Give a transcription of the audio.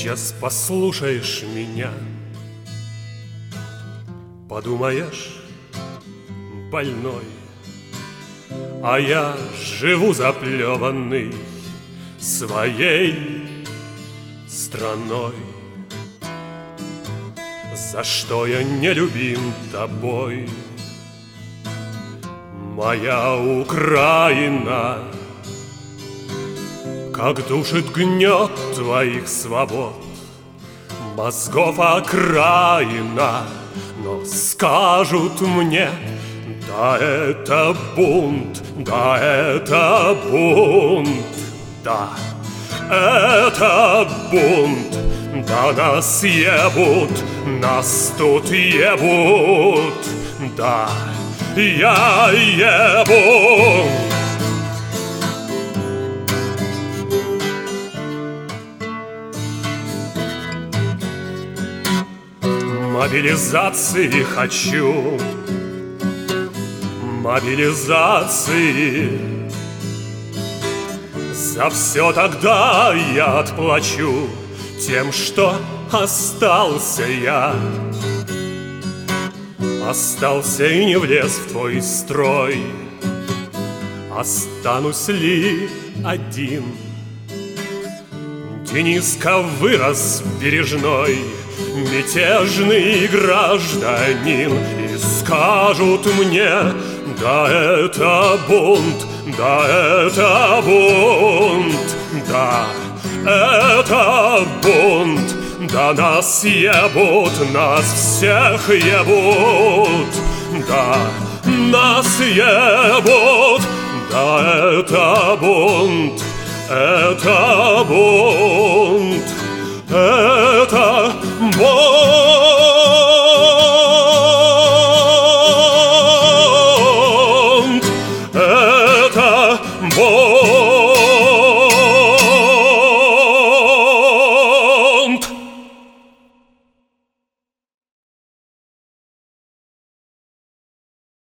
Сейчас послушаешь меня, подумаешь, больной, а я живу заплеванный своей страной. За что я не любим тобой, моя Украина? Как душит гнет твоих свобод мозгов окраина. Но скажут мне: да это бунт, да это бунт, да это бунт, да нас ебут, нас тут ебут, да я ебу. Мобилизации хочу, мобилизации. За все тогда я отплачу тем, что остался я. Остался и не влез в твой строй. Останусь ли один? Дениска вырос бережной, мятежный гражданин. И скажут мне: да это бунт, да это бунт, да это бунт, да нас ебут, нас всех ебут, да нас ебут, да это бунт, это бунт.